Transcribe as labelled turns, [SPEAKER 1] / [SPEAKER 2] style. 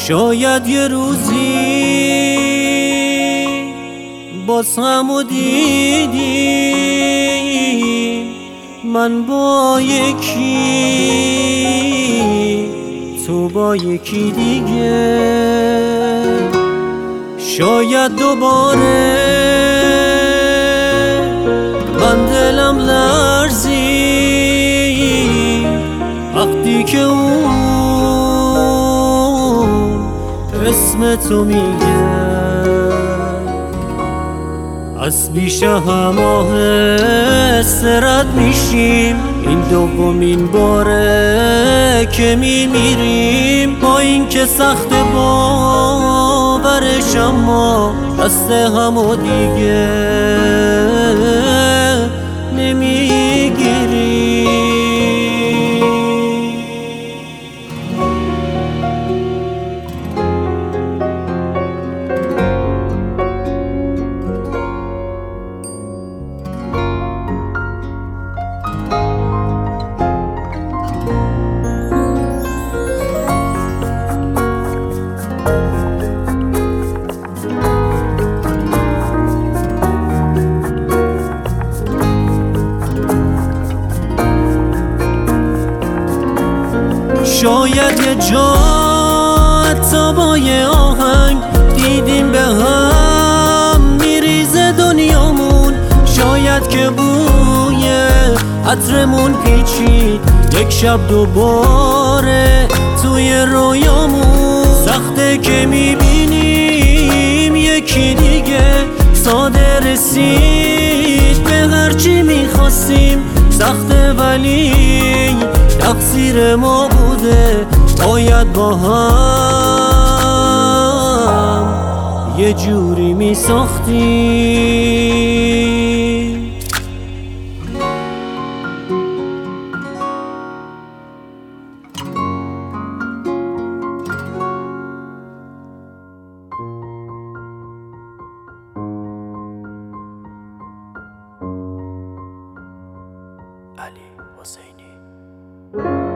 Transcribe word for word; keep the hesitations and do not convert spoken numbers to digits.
[SPEAKER 1] شاید یه روزی باز همو دیدیم، من با یکی تو با یکی دیگه. شاید دوباره من دلم لرزی وقتی که اون اسم تو میگه. از بیش هماه استرد میشیم، این دومین باره که میمیریم. با این که سخت باورش اما دست همو دیگه نمیگیریم. شاید یه جا حتی با یه آهنگ دیدیم به هم میریزه دنیامون. شاید که بوی عطرمون پیچید یک شب دوباره توی رویامون. سخته که میبینیم یکی دیگه ساده رسید به هرچی میخواستیم. سخته ولی تقصیر ما بوده، باید با هم یه جوری می ساختیم.
[SPEAKER 2] علی حسینی.